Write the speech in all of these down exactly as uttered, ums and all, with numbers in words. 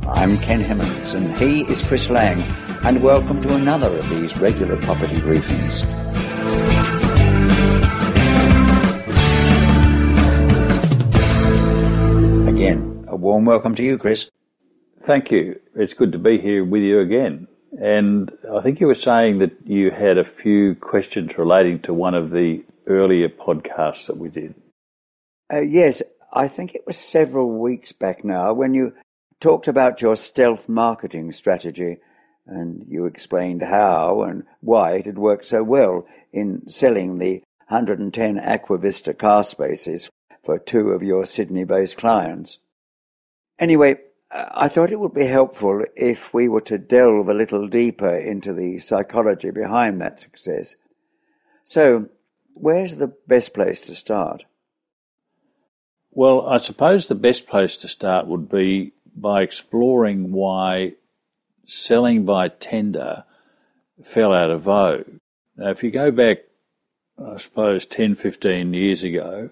I'm Ken Hemmings and he is Chris Lang, and welcome to another of these regular property briefings. Again, a warm welcome to you, Chris. Thank you. It's good to be here with you again. And I think you were saying that you had a few questions relating to one of the earlier podcasts that we did. Uh, yes, I think it was several weeks back now when you talked about your stealth marketing strategy, and you explained how and why it had worked so well in selling the one hundred ten Aquavista car spaces for two of your Sydney-based clients. Anyway, I thought it would be helpful if we were to delve a little deeper into the psychology behind that success. So, where's the best place to start? Well, I suppose the best place to start would be by exploring why selling by tender fell out of vogue. Now, if you go back, I suppose, ten, fifteen years ago,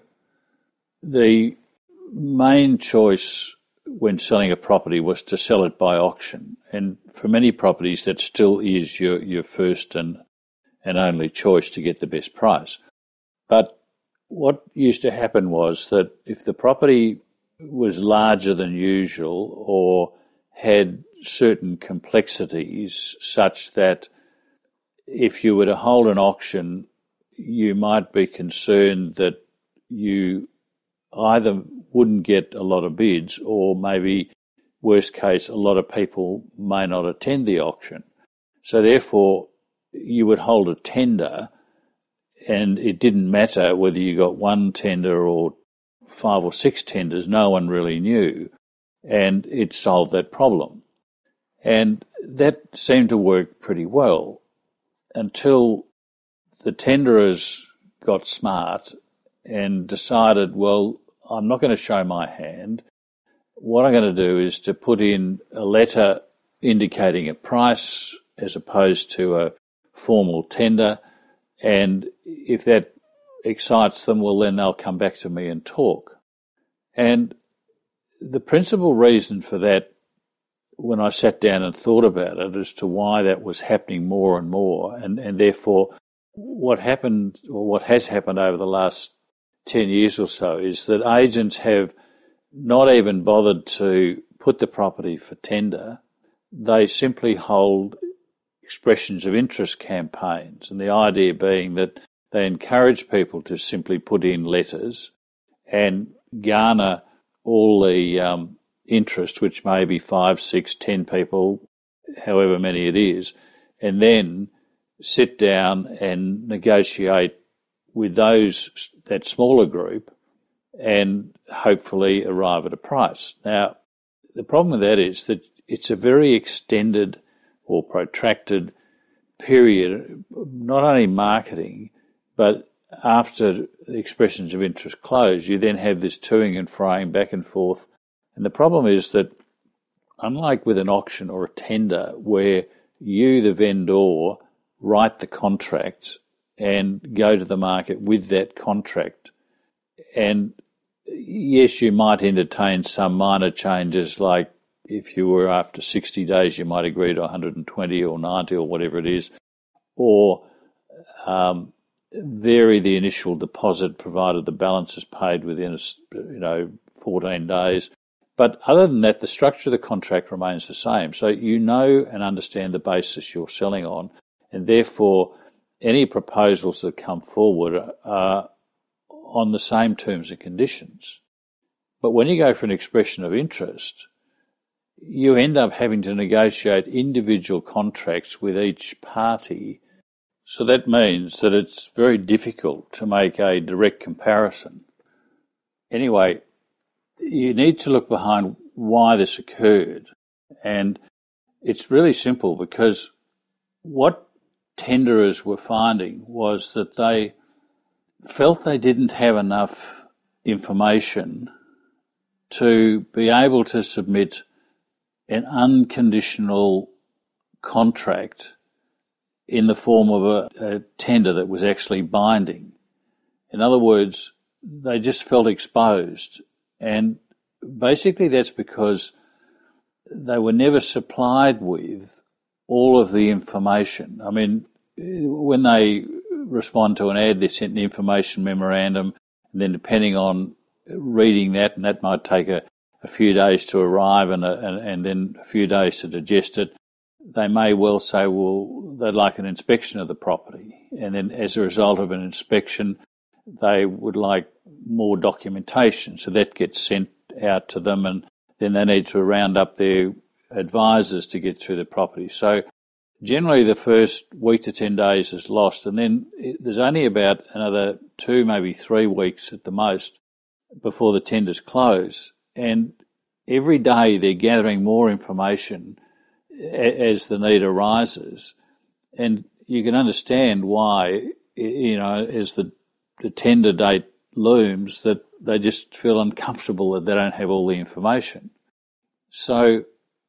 the main choice when selling a property was to sell it by auction. And for many properties, that still is your, your first and, and only choice to get the best price. But what used to happen was that if the property was larger than usual or had certain complexities such that if you were to hold an auction, you might be concerned that you either wouldn't get a lot of bids or maybe, worst case, a lot of people may not attend the auction. So therefore, you would hold a tender and it didn't matter whether you got one tender or five or six tenders, no one really knew, and it solved that problem. And that seemed to work pretty well until the tenderers got smart and decided, well, I'm not going to show my hand. What I'm going to do is to put in a letter indicating a price as opposed to a formal tender, and if that excites them, well, then they'll come back to me and talk. And the principal reason for that, when I sat down and thought about it, as to why that was happening more and more, and, and therefore what happened, or what has happened over the last ten years or so, is that agents have not even bothered to put the property for tender. They simply hold expressions of interest campaigns, and the idea being that they encourage people to simply put in letters and garner all the um, interest, which may be five, six, ten people, however many it is, and then sit down and negotiate with those, that smaller group, and hopefully arrive at a price. Now, the problem with that is that it's a very extended or protracted period, not only marketing, but after the expressions of interest close, you then have this toing and froing back and forth. And the problem is that, unlike with an auction or a tender, where you, the vendor, write the contract and go to the market with that contract, and yes, you might entertain some minor changes, like if you were after sixty days, you might agree to one hundred twenty or ninety or whatever it is, or um, vary the initial deposit provided the balance is paid within, you know, fourteen days. But other than that, the structure of the contract remains the same. So you know and understand the basis you're selling on, and therefore any proposals that come forward are on the same terms and conditions. But when you go for an expression of interest, you end up having to negotiate individual contracts with each party. So that means that it's very difficult to make a direct comparison. Anyway, you need to look behind why this occurred. And it's really simple, because what tenderers were finding was that they felt they didn't have enough information to be able to submit an unconditional contract in the form of a, a tender that was actually binding. In other words, they just felt exposed. And basically that's because they were never supplied with all of the information. I mean, when they respond to an ad, they sent an information memorandum, and then depending on reading that, and that might take a, a few days to arrive and, a, and and then a few days to digest it, they may well say, well, they'd like an inspection of the property. And then as a result of an inspection, they would like more documentation. So that gets sent out to them, and then they need to round up their advisors to get through the property. So generally the first week to ten days is lost, and then it, there's only about another two, maybe three weeks at the most before the tenders close. And every day they're gathering more information as the need arises, and you can understand why, you know, as the, the tender date looms, that they just feel uncomfortable that they don't have all the information. So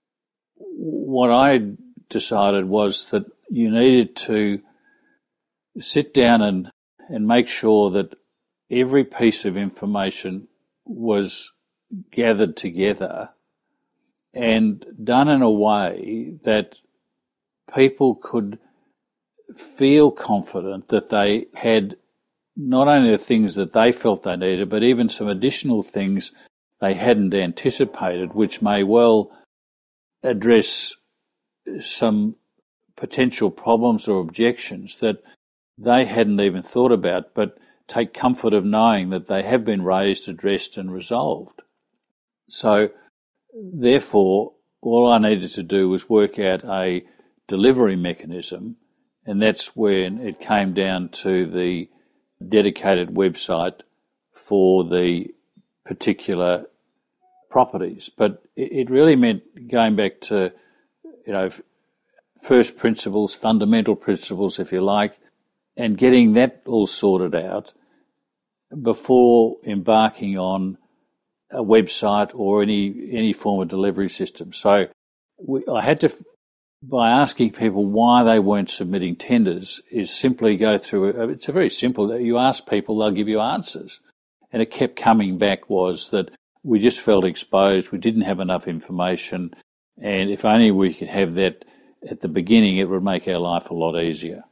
what I decided was that you needed to sit down and, and make sure that every piece of information was gathered together and done in a way that people could feel confident that they had not only the things that they felt they needed, but even some additional things they hadn't anticipated, which may well address some potential problems or objections that they hadn't even thought about, but take comfort of knowing that they have been raised, addressed and resolved. So therefore, all I needed to do was work out a delivery mechanism, and that's when it came down to the dedicated website for the particular properties. But it really meant going back to, you know, first principles, fundamental principles, if you like, and getting that all sorted out before embarking on a website or any any form of delivery system. So we, I had to, by asking people why they weren't submitting tenders, is simply go through it. It's a very simple, you ask people, they'll give you answers. And it kept coming back was that we just felt exposed, we didn't have enough information, and if only we could have that at the beginning, it would make our life a lot easier.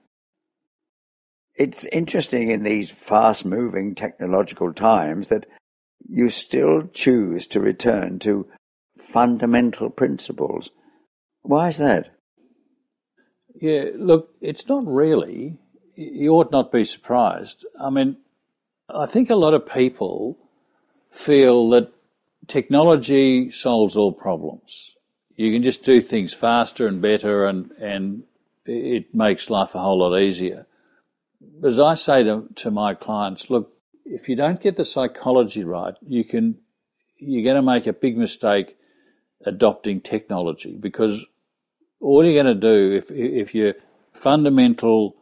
It's interesting in these fast-moving technological times that you still choose to return to fundamental principles. Why is that? Yeah, look, it's not really. You ought not be surprised. I mean, I think a lot of people feel that technology solves all problems. You can just do things faster and better, and, and it makes life a whole lot easier. As I say to, to my clients, look, if you don't get the psychology right, you can, you're going to make a big mistake adopting technology, because all you're going to do, if if your fundamental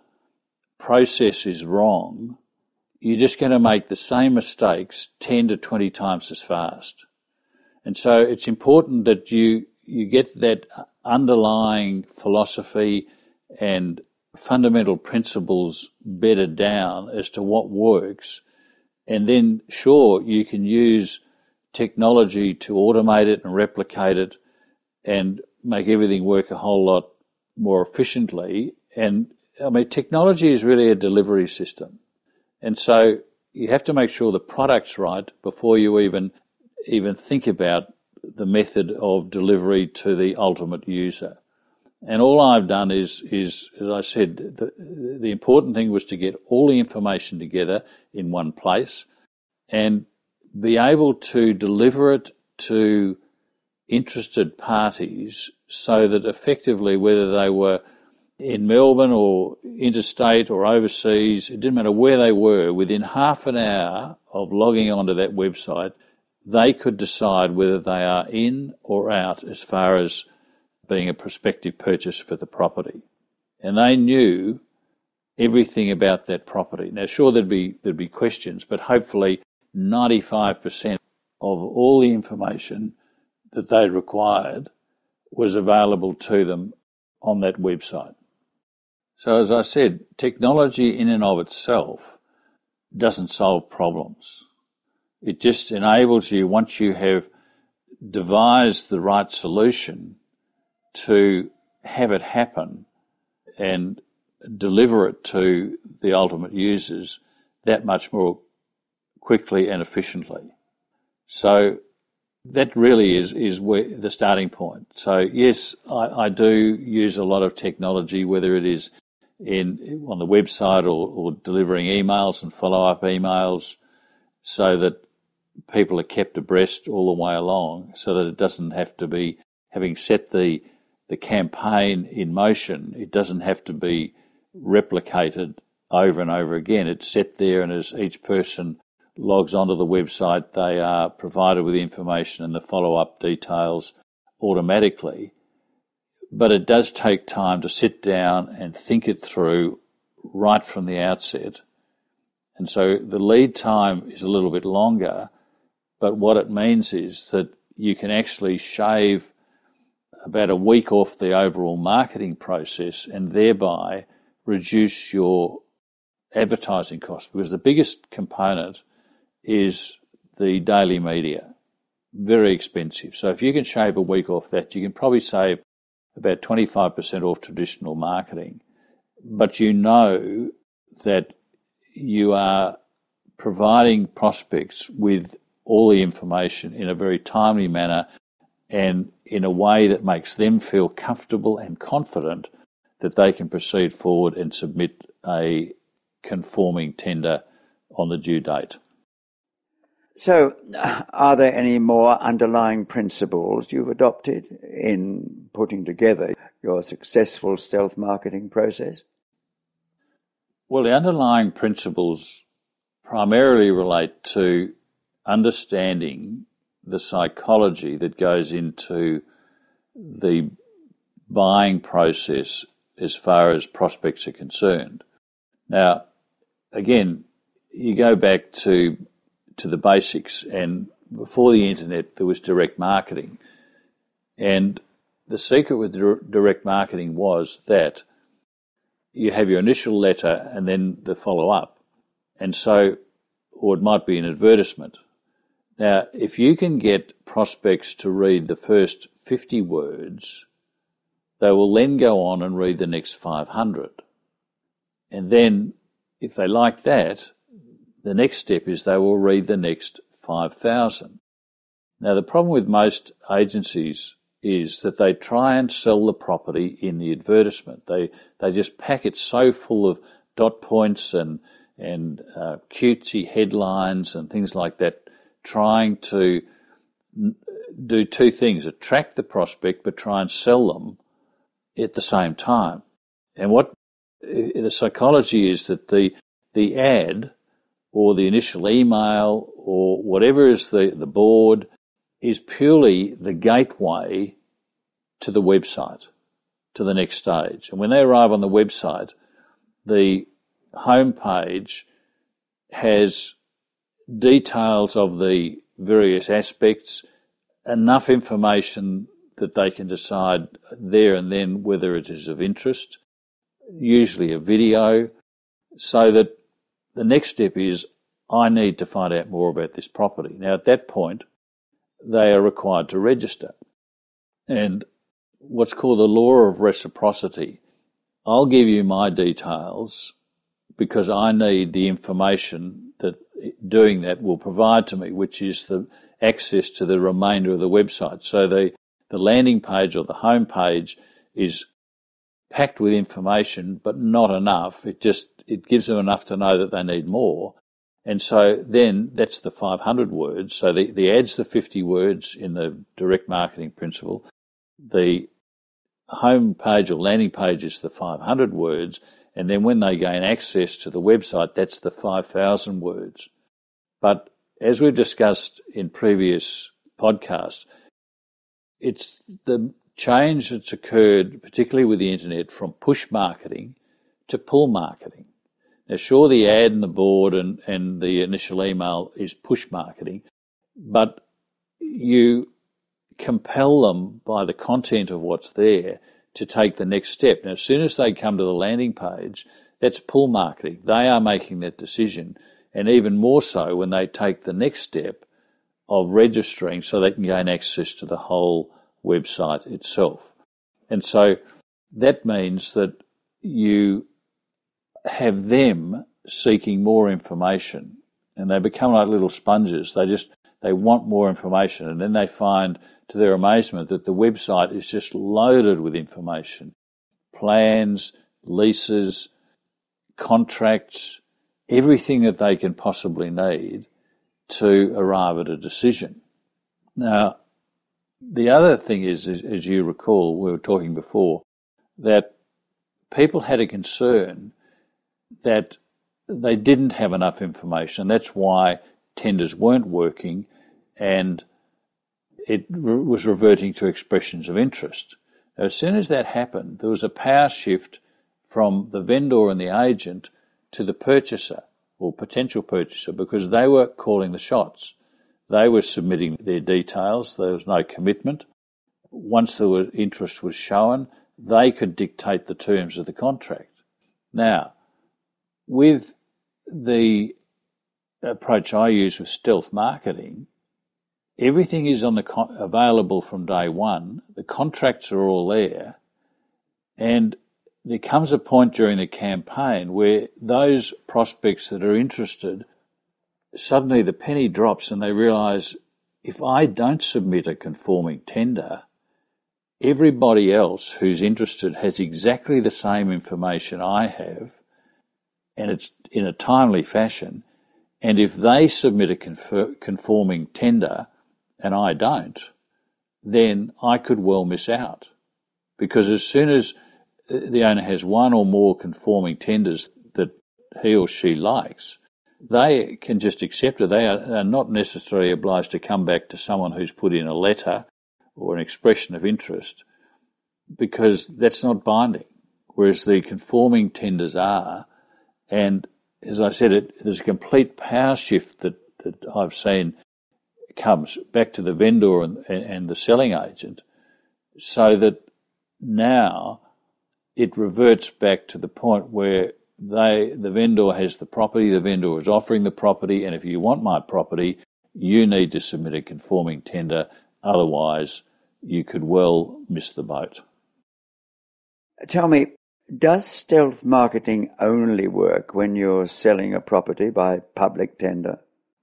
process is wrong, you're just going to make the same mistakes ten to twenty times as fast. And so it's important that you you get that underlying philosophy and fundamental principles bedded down as to what works, and then sure, you can use technology to automate it and replicate it and make everything work a whole lot more efficiently. And I mean, technology is really a delivery system, and so you have to make sure the product's right before you even even think about the method of delivery to the ultimate user. And all I've done is, is as I said, the, the important thing was to get all the information together in one place and be able to deliver it to interested parties so that effectively, whether they were in Melbourne or interstate or overseas, it didn't matter where they were, within half an hour of logging onto that website, they could decide whether they are in or out as far as being a prospective purchaser for the property. And they knew everything about that property. Now, sure, there'd be there'd be questions, but hopefully ninety-five percent of all the information that they required was available to them on that website. So as I said, technology in and of itself doesn't solve problems. It just enables you, once you have devise the right solution to have it happen and deliver it to the ultimate users that much more quickly and efficiently. So that really is, is where the starting point. So yes, I, I do use a lot of technology, whether it is in on the website or, or delivering emails and follow-up emails, so that people are kept abreast all the way along, so that it doesn't have to be, having set the the campaign in motion, it doesn't have to be replicated over and over again. It's set there, and as each person logs onto the website, they are provided with the information and the follow-up details automatically. But it does take time to sit down and think it through right from the outset. And so the lead time is a little bit longer, but what it means is that you can actually shave about a week off the overall marketing process and thereby reduce your advertising costs, because the biggest component is the daily media. Very expensive. So if you can shave a week off that, you can probably save about twenty-five percent off traditional marketing. But you know that you are providing prospects with all the information in a very timely manner and in a way that makes them feel comfortable and confident that they can proceed forward and submit a conforming tender on the due date. So, are there any more underlying principles you've adopted in putting together your successful stealth marketing process? Well, the underlying principles primarily relate to understanding the psychology that goes into the buying process as far as prospects are concerned. Now, again, you go back to to the basics, and before the internet there was direct marketing, and the secret with direct marketing was that you have your initial letter and then the follow-up, and so, or it might be an advertisement. Now, if you can get prospects to read the first fifty words, they will then go on and read the next five hundred. And then, if they like that, the next step is they will read the next five thousand. Now, the problem with most agencies is that they try and sell the property in the advertisement. They they just pack it so full of dot points and, and uh, cutesy headlines and things like that, trying to do two things: attract the prospect but try and sell them at the same time. And what the psychology is that the the ad or the initial email or whatever is the, the board is purely the gateway to the website, to the next stage. And when they arrive on the website, the homepage has details of the various aspects, enough information that they can decide there and then whether it is of interest, usually a video, so that the next step is, I need to find out more about this property. Now, at that point, they are required to register. And what's called the law of reciprocity. I'll give you my details because I need the information that doing that will provide to me, which is the access to the remainder of the website. So the, the landing page or the home page is packed with information, but not enough. It just it gives them enough to know that they need more. And so then that's the five hundred words. So the, the ad's the fifty words in the direct marketing principle. The home page or landing page is the five hundred words. And then when they gain access to the website, that's the five thousand words. But as we've discussed in previous podcasts, it's the change that's occurred, particularly with the internet, from push marketing to pull marketing. Now, sure, the ad and the board and, and the initial email is push marketing, but you compel them by the content of what's there to take the next step. Now, as soon as they come to the landing page, that's pull marketing. They are making that decision, and even more so when they take the next step of registering so they can gain access to the whole website itself. And so that means that you have them seeking more information, and they become like little sponges. They just, they want more information, and then they find, to their amazement, that the website is just loaded with information. Plans, leases, contracts, everything that they can possibly need to arrive at a decision. Now, the other thing is, as you recall, we were talking before, that people had a concern that they didn't have enough information. That's why tenders weren't working, and it re- was reverting to expressions of interest. Now, as soon as that happened, there was a power shift from the vendor and the agent to the purchaser or potential purchaser, because they were calling the shots. They were submitting their details. There was no commitment. Once the was, interest was shown, they could dictate the terms of the contract. Now, with the approach I use with stealth marketing, everything is on the con- available from day one. The contracts are all there, and there comes a point during the campaign where those prospects that are interested, suddenly the penny drops and they realise, if I don't submit a conforming tender, everybody else who's interested has exactly the same information I have, and it's in a timely fashion, and if they submit a confer- conforming tender and I don't, then I could well miss out. Because as soon as the owner has one or more conforming tenders that he or she likes, they can just accept it. They are, are not necessarily obliged to come back to someone who's put in a letter or an expression of interest, because that's not binding, whereas the conforming tenders are. And as I said, it, there's a complete power shift that, that I've seen comes back to the vendor and, and the selling agent, so that now it reverts back to the point where they, the vendor has the property, the vendor is offering the property, and if you want my property, you need to submit a conforming tender, otherwise you could well miss the boat. Tell me, does stealth marketing only work when you're selling a property by public tender?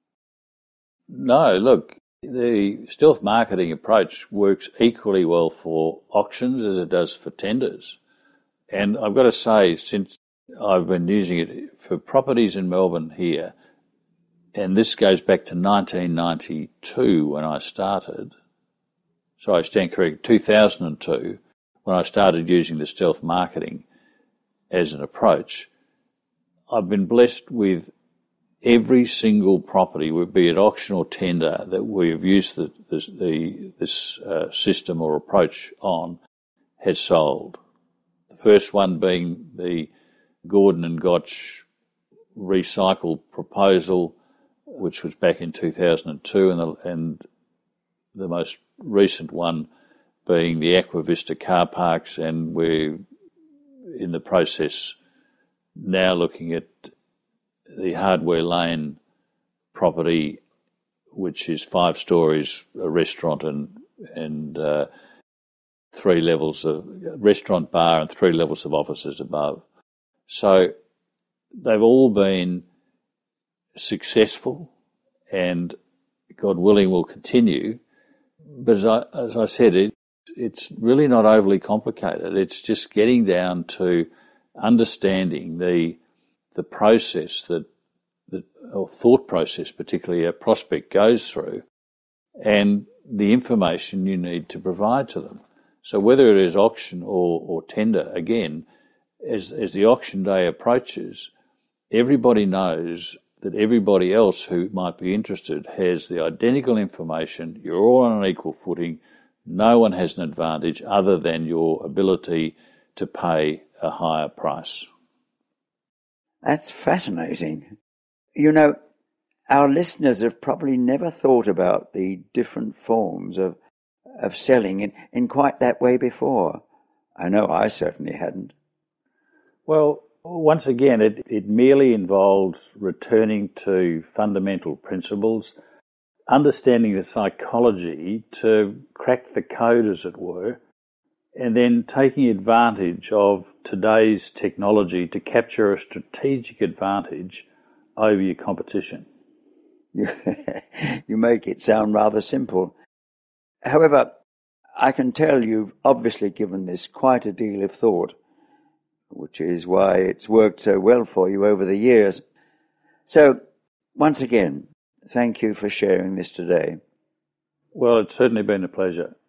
No, look, the stealth marketing approach works equally well for auctions as it does for tenders. And I've got to say, since I've been using it for properties in Melbourne here, and this goes back to nineteen ninety-two when I started, sorry, I stand correct, two thousand two, when I started using the stealth marketing as an approach, I've been blessed with every single property, be it auction or tender, that we have used the, the, the, this uh, system or approach on, has sold. The first one being the Gordon and Gotch recycle proposal, which was back in two thousand two, and the, and the most recent one being the Aquavista car parks, and we're in the process now looking at the Hardware Lane property, which is five stories, a restaurant and and uh, three levels of restaurant, bar, and three levels of offices above. So they've all been successful, and God willing will continue. But as I, as I said, it, it's really not overly complicated. It's just getting down to understanding the the process that, that or thought process, particularly a prospect goes through, and the information you need to provide to them. So whether it is auction or, or tender, again, as as the auction day approaches, everybody knows that everybody else who might be interested has the identical information. You're all on an equal footing. No one has an advantage other than your ability to pay a higher price. That's fascinating. You know, our listeners have probably never thought about the different forms of of selling in, in quite that way before. I know I certainly hadn't. Well, once again, it, it merely involves returning to fundamental principles understanding the psychology to crack the code, as it were, and then taking advantage of today's technology to capture a strategic advantage over your competition. You make it sound rather simple. However, I can tell you've obviously given this quite a deal of thought, which is why it's worked so well for you over the years. So, once again, thank you for sharing this today. Well, it's certainly been a pleasure.